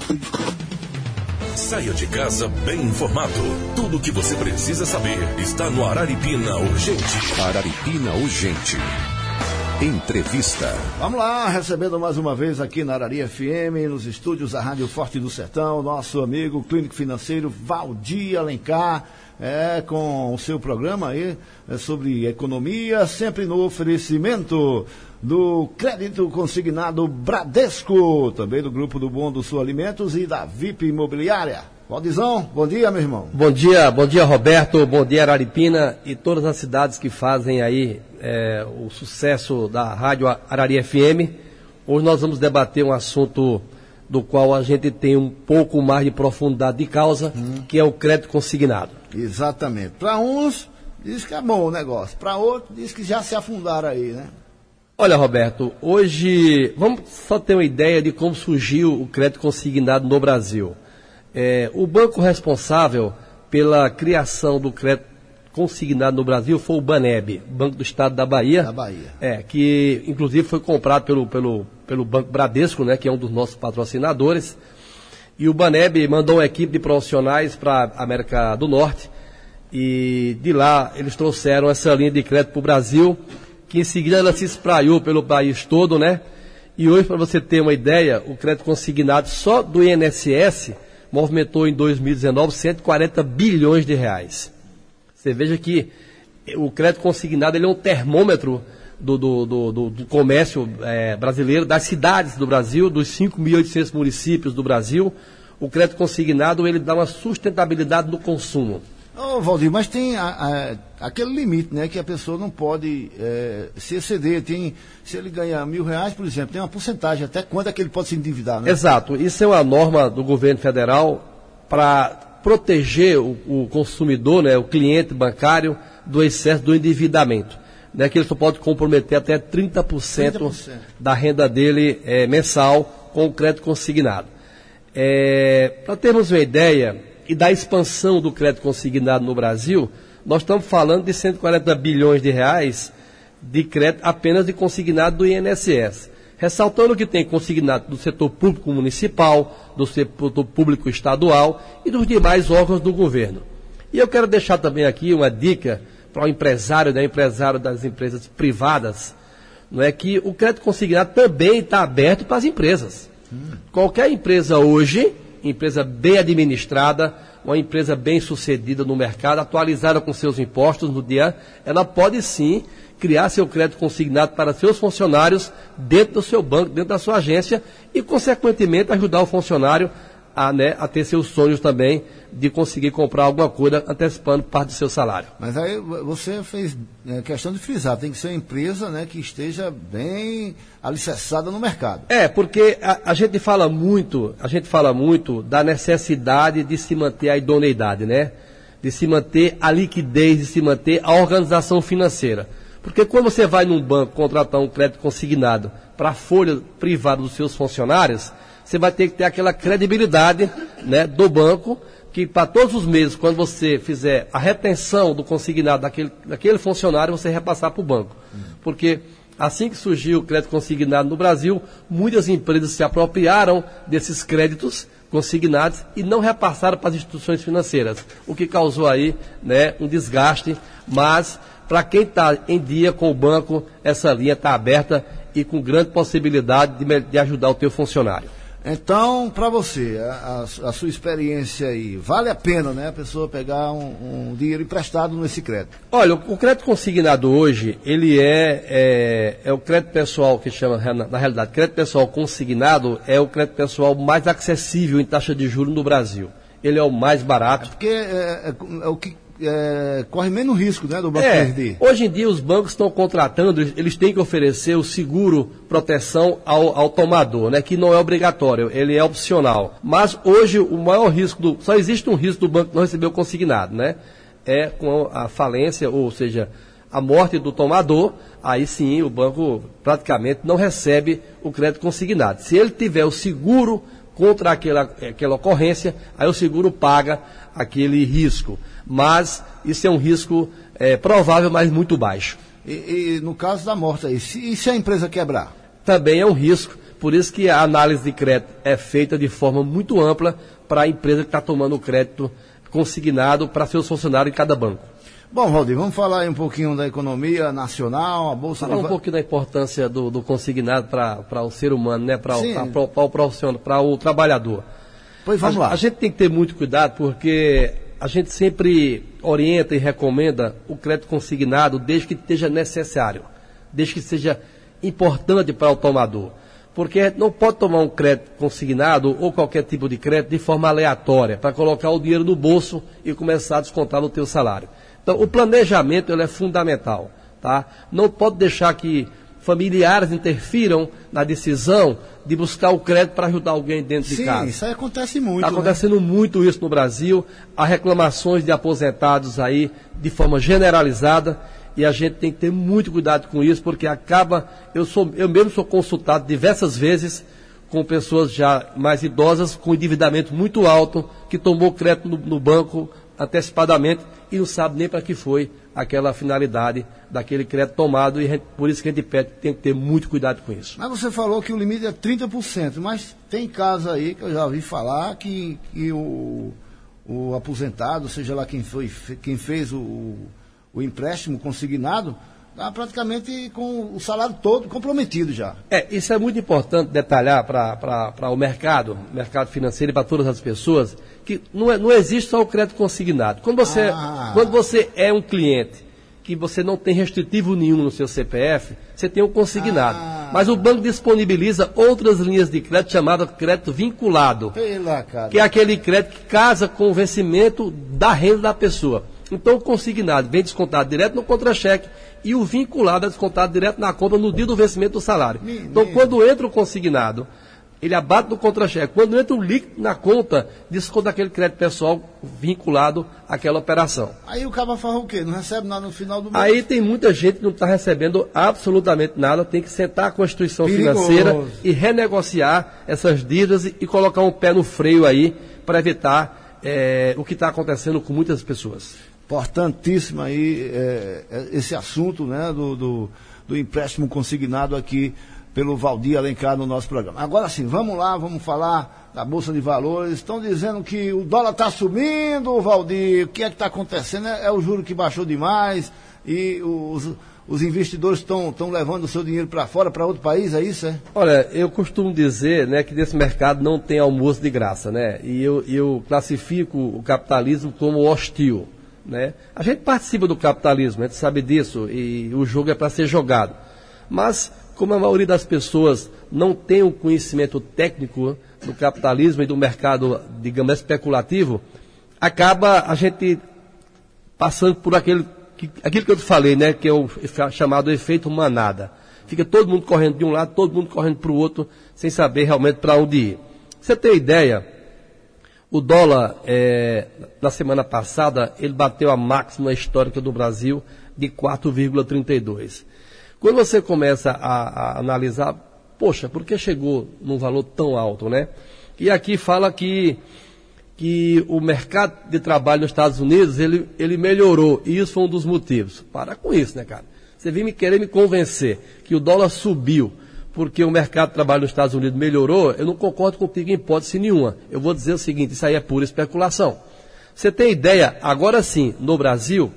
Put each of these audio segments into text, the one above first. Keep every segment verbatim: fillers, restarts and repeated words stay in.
Saia de casa bem informado. Tudo o que você precisa saber está no Araripina Urgente. Araripina Urgente. Entrevista. Vamos lá, recebendo mais uma vez aqui na Arari F M, nos estúdios da Rádio Forte do Sertão, nosso amigo clínico financeiro Valdir Alencar, é, com o seu programa aí é, sobre economia, sempre no oferecimento do crédito consignado Bradesco, também do Grupo do Bom do Sul Alimentos e da V I P Imobiliária. Valdizão, bom dia, meu irmão. Bom dia, bom dia, Roberto, bom dia, Araripina e todas as cidades que fazem aí é, o sucesso da Rádio Arari F M. Hoje nós vamos debater um assunto do qual a gente tem um pouco mais de profundidade de causa, hum. que é o crédito consignado. Exatamente. Para uns, diz que é bom o negócio, para outros, diz que já se afundaram aí, né? Olha, Roberto, hoje, vamos só ter uma ideia de como surgiu o crédito consignado no Brasil. É, o banco responsável pela criação do crédito consignado no Brasil foi o Baneb, Banco do Estado da Bahia. Da Bahia. É, que inclusive foi comprado pelo, pelo, pelo Banco Bradesco, né, que é um dos nossos patrocinadores. E o Baneb mandou uma equipe de profissionais para a América do Norte. E de lá eles trouxeram essa linha de crédito para o Brasil, que em seguida ela se espraiou pelo país todo, né? E hoje, para você ter uma ideia, o crédito consignado só do I N S S movimentou em dois mil e dezenove cento e quarenta bilhões de reais. Você veja que o crédito consignado ele é um termômetro do, do, do, do, do comércio é, brasileiro, das cidades do Brasil, dos cinco mil e oitocentos municípios do Brasil. O crédito consignado ele dá uma sustentabilidade no consumo. Ô, Valdir, mas tem a, a, aquele limite, né, que a pessoa não pode é, se exceder. Tem, se ele ganhar mil reais, por exemplo, tem uma porcentagem, até quando é que ele pode se endividar, né? Exato, isso é uma norma do governo federal para proteger o, o consumidor, né, o cliente bancário, do excesso do endividamento. Né, que ele só pode comprometer até trinta por cento, trinta por cento. Da renda dele é, mensal com o crédito consignado. É, para termos uma ideia e da expansão do crédito consignado no Brasil, nós estamos falando de cento e quarenta bilhões de reais de crédito apenas de consignado do I N S S. Ressaltando que tem consignado do setor público municipal, do setor público estadual e dos demais órgãos do governo. E eu quero deixar também aqui uma dica para o empresário, né, empresário das empresas privadas, não é, que o crédito consignado também está aberto para as empresas. Hum. Qualquer empresa hoje, empresa bem administrada, uma empresa bem sucedida no mercado, atualizada com seus impostos no dia, ela pode sim criar seu crédito consignado para seus funcionários dentro do seu banco, dentro da sua agência e, consequentemente, ajudar o funcionário a, né, a ter seus sonhos também de conseguir comprar alguma coisa antecipando parte do seu salário. Mas aí você fez é, questão de frisar, tem que ser uma empresa, né, que esteja bem alicerçada no mercado. É, porque a, a gente fala muito, a gente fala muito da necessidade de se manter a idoneidade, né? De se manter a liquidez, de se manter a organização financeira. Porque quando você vai num banco contratar um crédito consignado para a folha privada dos seus funcionários, você vai ter que ter aquela credibilidade, né, do banco, que para todos os meses, quando você fizer a retenção do consignado daquele, daquele funcionário, você repassar para o banco. Uhum. Porque assim que surgiu o crédito consignado no Brasil, muitas empresas se apropriaram desses créditos consignados e não repassaram para as instituições financeiras, o que causou aí, né, um desgaste, mas para quem está em dia com o banco, essa linha está aberta e com grande possibilidade de, de ajudar o teu funcionário. Então, para você, a, a sua experiência aí, vale a pena, né, a pessoa pegar um, um dinheiro emprestado nesse crédito? Olha, o, o crédito consignado hoje, ele é, é, é o crédito pessoal que chama, na, na realidade, crédito pessoal consignado é o crédito pessoal mais acessível em taxa de juros no Brasil. Ele é o mais barato. É porque é, é, é o que É, corre menos risco, né, do banco é, perder. Hoje em dia os bancos estão contratando, eles têm que oferecer o seguro proteção ao, ao tomador, né, que não é obrigatório, ele é opcional. Mas hoje o maior risco, do, só existe um risco do banco não receber o consignado, né, é com a falência, ou seja, a morte do tomador, aí sim o banco praticamente não recebe o crédito consignado. Se ele tiver o seguro contra aquela, aquela ocorrência, aí o seguro paga aquele risco. Mas isso é um risco é, provável, mas muito baixo. E, e no caso da morte aí, se, e se a empresa quebrar? Também é um risco, por isso que a análise de crédito é feita de forma muito ampla para a empresa que está tomando o crédito consignado para seus funcionários em cada banco. Bom, Valdir, vamos falar aí um pouquinho da economia nacional, a Bolsa... Falar de... um pouquinho da importância do, do consignado para o ser humano, né? Para o profissional, para o trabalhador. Pois vamos a, lá. A gente tem que ter muito cuidado porque a gente sempre orienta e recomenda o crédito consignado desde que esteja necessário, desde que seja importante para o tomador. Porque não pode tomar um crédito consignado ou qualquer tipo de crédito de forma aleatória, para colocar o dinheiro no bolso e começar a descontar no teu salário. Então, o planejamento ele é fundamental, tá? Não pode deixar que familiares interfiram na decisão de buscar o crédito para ajudar alguém dentro Sim, de casa. Sim, isso aí acontece muito. Está acontecendo né? muito isso no Brasil. Há reclamações de aposentados aí de forma generalizada e a gente tem que ter muito cuidado com isso, porque acaba... Eu, sou, eu mesmo sou consultado diversas vezes com pessoas já mais idosas, com endividamento muito alto, que tomou crédito no, no banco antecipadamente e não sabe nem para que foi aquela finalidade daquele crédito tomado, e gente, por isso que a gente pede, tem que ter muito cuidado com isso. Mas você falou que o limite é trinta por cento, mas tem casos aí que eu já ouvi falar que, que o, o aposentado, seja lá quem, foi, quem fez o, o empréstimo consignado, está praticamente com o salário todo comprometido já. É, isso é muito importante detalhar para o mercado, mercado financeiro e para todas as pessoas, que não, é, não existe só o crédito consignado. Quando você, ah. quando você é um cliente que você não tem restritivo nenhum no seu C P F, você tem o consignado. Ah. Mas o banco disponibiliza outras linhas de crédito chamadas crédito vinculado, Pela cara. que é aquele crédito que casa com o vencimento da renda da pessoa. Então o consignado vem descontado direto no contra-cheque e o vinculado é descontado direto na conta no dia do vencimento do salário. Menino. Então quando entra o consignado, ele abate no contra-cheque. Quando entra o líquido na conta, desconta aquele crédito pessoal vinculado àquela operação. Aí o cara faz o quê? Não recebe nada no final do mês? Aí tem muita gente que não está recebendo absolutamente nada, tem que sentar com a instituição Perigoso. financeira e renegociar essas dívidas e, e colocar um pé no freio aí para evitar é, o que está acontecendo com muitas pessoas. Importantíssimo aí é, esse assunto, né, do, do, do empréstimo consignado aqui pelo Valdir Alencar no nosso programa. Agora sim, vamos lá, vamos falar da Bolsa de Valores. Estão dizendo que o dólar está subindo, Valdir. O que é que está acontecendo? É, é o juro que baixou demais e os, os investidores estão levando o seu dinheiro para fora, para outro país, é isso? É? Olha, eu costumo dizer, né, que nesse mercado não tem almoço de graça, né? E eu, eu classifico o capitalismo como hostil, né? A gente participa do capitalismo, a gente sabe disso, e o jogo é para ser jogado. Mas, como a maioria das pessoas não tem o conhecimento técnico do capitalismo e do mercado, digamos, especulativo, acaba a gente passando por aquele, aquilo que eu te falei, né, que é o chamado efeito manada. Fica todo mundo correndo de um lado, todo mundo correndo para o outro, sem saber realmente para onde ir. Você tem ideia, o dólar, é, na semana passada, ele bateu a máxima histórica do Brasil de quatro vírgula trinta e dois. Quando você começa a, a analisar, poxa, por que chegou num valor tão alto, né? E aqui fala que, que o mercado de trabalho nos Estados Unidos, ele, ele melhorou, e isso foi um dos motivos. Para com isso, né, cara? Você vem me querer me convencer que o dólar subiu porque o mercado de trabalho nos Estados Unidos melhorou, eu não concordo contigo em hipótese nenhuma. Eu vou dizer o seguinte, isso aí é pura especulação. Você tem ideia, agora sim, no Brasil,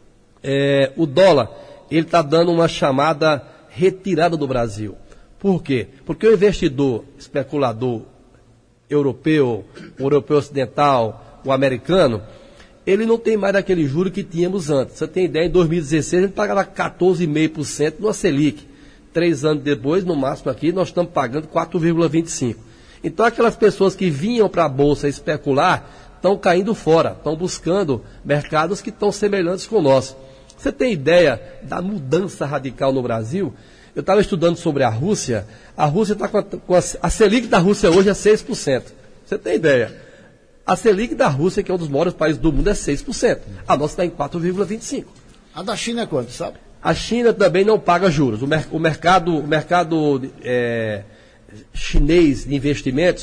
é, o dólar... ele está dando uma chamada retirada do Brasil. Por quê? Porque o investidor especulador europeu, o europeu ocidental, o americano, ele não tem mais aquele juro que tínhamos antes. Você tem ideia, em dois mil e dezesseis, a gente pagava quatorze vírgula cinco por cento no Selic. Três anos depois, no máximo aqui, nós estamos pagando quatro vírgula vinte e cinco por cento. Então, aquelas pessoas que vinham para a Bolsa especular, estão caindo fora, estão buscando mercados que estão semelhantes com o nosso. Você tem ideia da mudança radical no Brasil? Eu estava estudando sobre a Rússia. A Rússia está com, a, com a, a Selic da Rússia hoje é seis por cento. Você tem ideia? A Selic da Rússia, que é um dos maiores países do mundo, é seis por cento. A nossa está em quatro vírgula vinte e cinco por cento. A da China é quanto, sabe? A China também não paga juros. O, mer, o mercado, o mercado é, chinês de investimentos,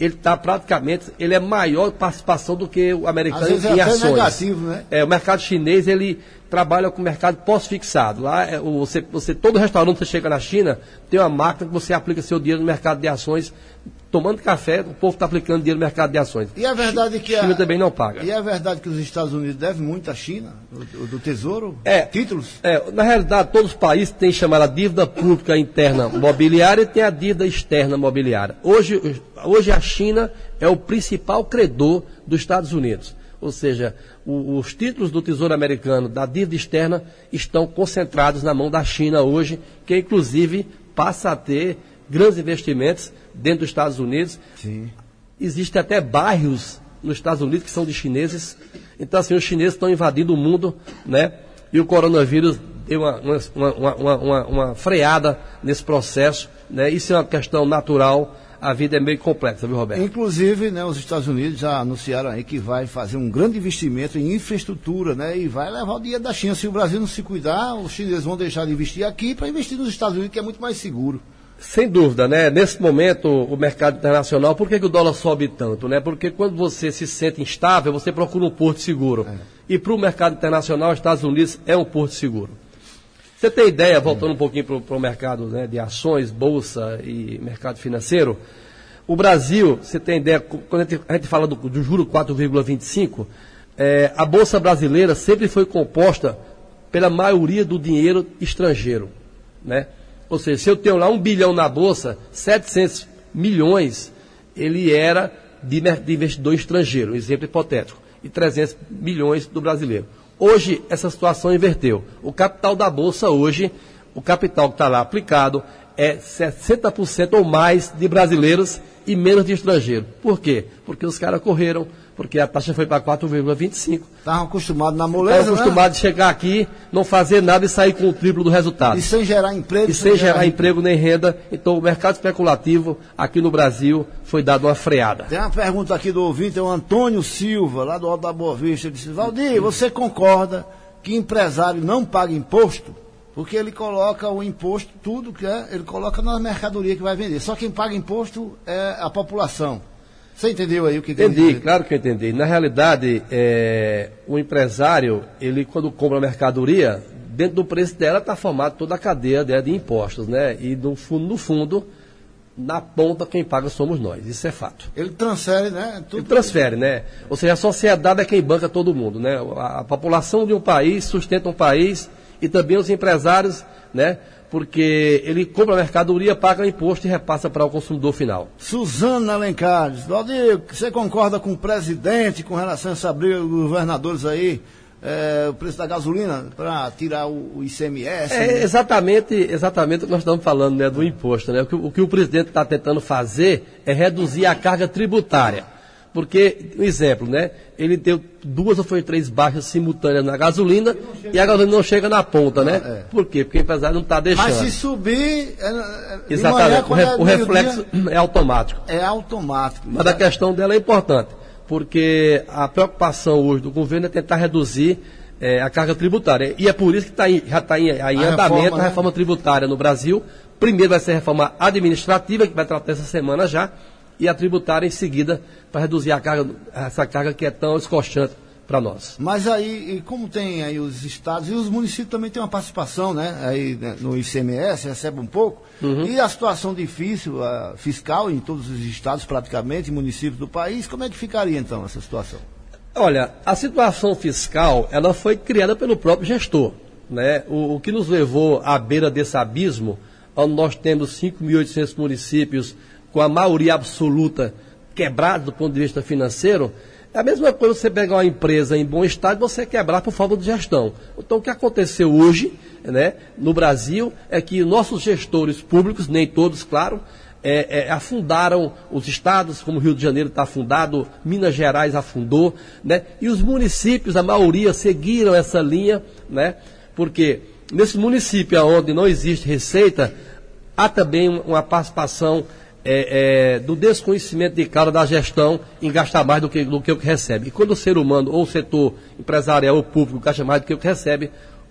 ele está praticamente, ele é maior participação do que o americano em é ações. Negativo, né? É, o mercado chinês, ele trabalha com o mercado pós-fixado. Lá, é, o, você, você, todo restaurante que você chega na China, tem uma máquina que você aplica seu dinheiro no mercado de ações. Tomando café, o povo está aplicando dinheiro no mercado de ações. E é verdade que a China a, também não paga. E é verdade que os Estados Unidos devem muito à China, do, do Tesouro, é, títulos? É, na realidade, todos os países têm chamada dívida pública interna mobiliária e tem a dívida externa mobiliária. Hoje, hoje a China é o principal credor dos Estados Unidos. Ou seja, o, os títulos do Tesouro Americano da dívida externa estão concentrados na mão da China hoje, que inclusive passa a ter grandes investimentos dentro dos Estados Unidos. Sim. Existem até bairros nos Estados Unidos que são de chineses. Então, assim, os chineses estão invadindo o mundo, né? E o coronavírus deu uma, uma, uma, uma, uma, uma freada nesse processo, né? Isso é uma questão natural. A vida é meio complexa, viu, Roberto? Inclusive, né, os Estados Unidos já anunciaram aí que vai fazer um grande investimento em infraestrutura, né? E vai levar o dinheiro da China. Se o Brasil não se cuidar, os chineses vão deixar de investir aqui para investir nos Estados Unidos, que é muito mais seguro. Sem dúvida, né? Nesse momento, o mercado internacional, por que, que o dólar sobe tanto, né? Porque quando você se sente instável, você procura um porto seguro. É. E para o mercado internacional, os Estados Unidos é um porto seguro. Você tem ideia, voltando um pouquinho para o mercado, né, de ações, bolsa e mercado financeiro, o Brasil, você tem ideia, quando a gente, a gente fala do, do juro quatro vírgula vinte e cinco, é, a bolsa brasileira sempre foi composta pela maioria do dinheiro estrangeiro, né? Ou seja, se eu tenho lá um bilhão na bolsa, setecentos milhões, ele era de, de investidor estrangeiro, um exemplo hipotético, e trezentos milhões do brasileiro. Hoje, essa situação inverteu. O capital da bolsa hoje, o capital que está lá aplicado, é sessenta por cento ou mais de brasileiros e menos de estrangeiros. Por quê? Porque os caras correram, porque a taxa foi para quatro vírgula vinte e cinco. Estavam acostumados na moleza, Estavam acostumados, né, de chegar aqui, não fazer nada e sair com o triplo do resultado. E sem gerar emprego. E sem, sem gerar, gerar emprego nem renda. Então, o mercado especulativo aqui no Brasil foi dado uma freada. Tem uma pergunta aqui do ouvinte, é o Antônio Silva, lá do Alto da Boa Vista. Ele disse: Valdir, você concorda que empresário não paga imposto? Porque ele coloca o imposto, tudo que é, ele coloca na mercadoria que vai vender. Só quem paga imposto é a população. Você entendeu aí o que Entendi, claro que eu entendi. Na realidade, é, o empresário, ele quando compra a mercadoria, dentro do preço dela está formada toda a cadeia dela de impostos, né? E no fundo, no fundo, na ponta quem paga somos nós, isso é fato. Ele transfere, né? Tudo ele transfere, né? Ou seja, a sociedade é quem banca todo mundo, né? A, a população de um país sustenta um país e também os empresários, né? Porque ele compra a mercadoria, paga o imposto e repassa para o consumidor final. Suzana Alencar, Valdir, você concorda com o presidente com relação a essa briga dos governadores aí, é, o preço da gasolina, para tirar o, o I C M S? É, né? exatamente, exatamente o que nós estamos falando, né, do imposto, né? O que o, que o presidente está tentando fazer é reduzir a carga tributária. Porque, um exemplo, né? Ele deu duas ou foi três baixas simultâneas na gasolina e a gasolina não chega na ponta, né? Ah, é. Por quê? Porque o empresário não está deixando. Mas se subir... É, é, exatamente, manhã, o, re, o reflexo dia, é automático. É automático. Mas a questão dela é importante, porque a preocupação hoje do governo é tentar reduzir é, a carga tributária. E é por isso que tá em, já está em, em andamento reforma, a né? reforma tributária no Brasil. Primeiro vai ser a reforma administrativa, que vai tratar essa semana já, e a tributária em seguida, para reduzir a carga, essa carga que é tão escochante para nós. Mas aí, como tem aí os estados, e os municípios também têm uma participação, né? Aí, né, no I C M S, recebe um pouco, uhum. E a situação difícil, a fiscal, em todos os estados praticamente, municípios do país, como é que ficaria então essa situação? Olha, a situação fiscal, ela foi criada pelo próprio gestor, né? O, o que nos levou à beira desse abismo, onde nós temos cinco mil e oitocentos municípios com a maioria absoluta quebrada do ponto de vista financeiro, é a mesma coisa você pegar uma empresa em bom estado e você quebrar por falta de gestão. Então, o que aconteceu hoje, né, no Brasil, é que nossos gestores públicos, nem todos, claro, é, é, afundaram os estados, como o Rio de Janeiro está afundado, Minas Gerais afundou, né, e os municípios, a maioria, seguiram essa linha, né, porque nesse município onde não existe receita, há também uma participação É, é, do desconhecimento de cara da gestão em gastar mais do que, do que o que recebe. E quando o ser humano, ou o setor empresarial ou público, gasta mais do que o que recebe,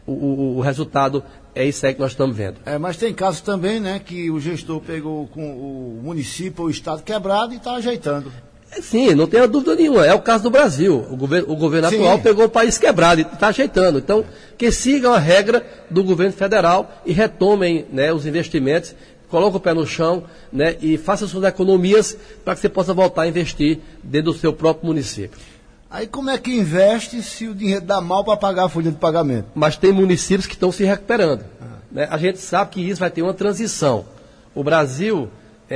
o, o, o resultado é isso aí que nós estamos vendo. É, mas tem casos também, né, que o gestor pegou com o município ou o estado quebrado e está ajeitando. É, sim, não tenha dúvida nenhuma. É o caso do Brasil. O governo, o governo atual pegou o país quebrado e está ajeitando. Então, que sigam a regra do governo federal e retomem, né, os investimentos, coloquem o pé no chão, né, e façam suas economias para que você possa voltar a investir dentro do seu próprio município. Aí como é que investe se o dinheiro dá mal para pagar a folha de pagamento? Mas tem municípios que estão se recuperando. Ah. Né? A gente sabe que isso vai ter uma transição. O Brasil,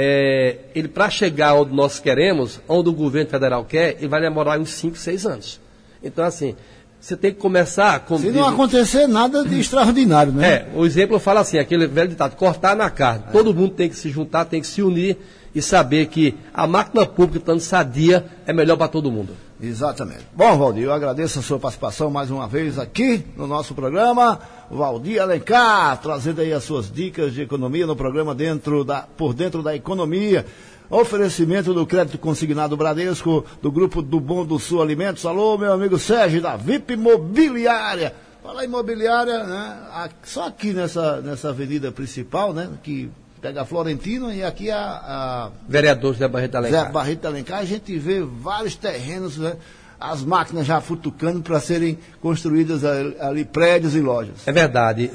é, ele para chegar onde nós queremos, onde o governo federal quer, ele vai demorar uns cinco, seis anos. Então, assim, você tem que começar... Com, se não acontecer nada de extraordinário, né? É, o exemplo fala assim, aquele velho ditado, cortar na carne. É. Todo mundo tem que se juntar, tem que se unir e saber que a máquina pública, estando sadia, é melhor para todo mundo. Exatamente. Bom, Valdir, eu agradeço a sua participação mais uma vez aqui no nosso programa. Valdir Alencar, trazendo aí as suas dicas de economia no programa dentro da, Por Dentro da Economia. Oferecimento do crédito consignado Bradesco, do grupo do Bom do Sul Alimentos. Alô, meu amigo Sérgio, da V I P Imobiliária. Fala imobiliária, né? Só aqui nessa, nessa avenida principal, né? Que pega a Florentino e aqui a... a... Vereador Zé Barreto Alencar. Zé Barreto Alencar, a gente vê vários terrenos, né? As máquinas já futucando para serem construídas ali, ali prédios e lojas. É verdade.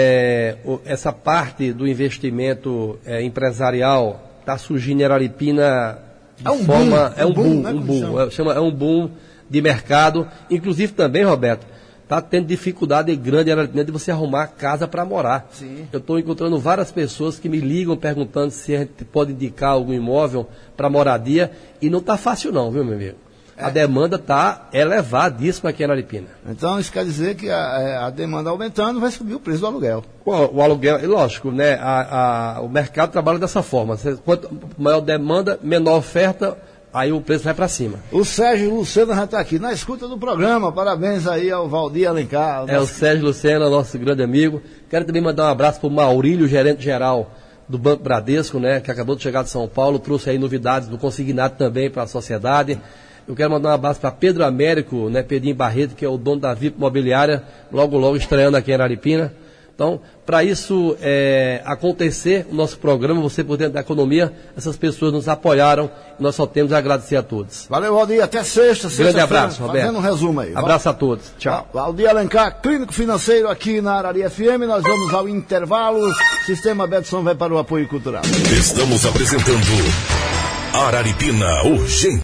É, essa parte do investimento é, empresarial está surgindo em Araripina de é um forma... Boom, é um boom, boom, né, um boom. chama? É, chama, é um boom de mercado. Inclusive também, Roberto, está tendo dificuldade grande de você arrumar casa para morar. Sim. Eu estou encontrando várias pessoas que me ligam perguntando se a gente pode indicar algum imóvel para moradia e não está fácil não, viu, meu amigo? É. A demanda está elevadíssima aqui em Araripina. Então isso quer dizer que a, a demanda aumentando vai subir o preço do aluguel. O, o aluguel, lógico, né? A, a, o mercado trabalha dessa forma. Quanto maior demanda, menor oferta, aí o preço vai para cima. O Sérgio Lucena já está aqui na escuta do programa. Parabéns aí ao Valdir Alencar. É nosso... o Sérgio Lucena, nosso grande amigo. Quero também mandar um abraço para o Maurílio, gerente geral do Banco Bradesco, né? Que acabou de chegar de São Paulo, trouxe aí novidades do consignado também para a sociedade. Eu quero mandar um abraço para Pedro Américo, né? Pedrinho Barreto, que é o dono da V I P Imobiliária, logo logo estreando aqui em Araripina. Então, para isso é, acontecer, o nosso programa, você por dentro da economia, essas pessoas nos apoiaram e nós só temos a agradecer a todos. Valeu, Valdir. Até sexta. sexta Grande abraço, Roberto. Fazendo um resumo aí. Abraço a todos. Tchau. Valdir Alencar, clínico financeiro aqui na Araria F M. Nós vamos ao intervalo. Sistema Betson vai para o apoio cultural. Estamos apresentando Araripina Urgente.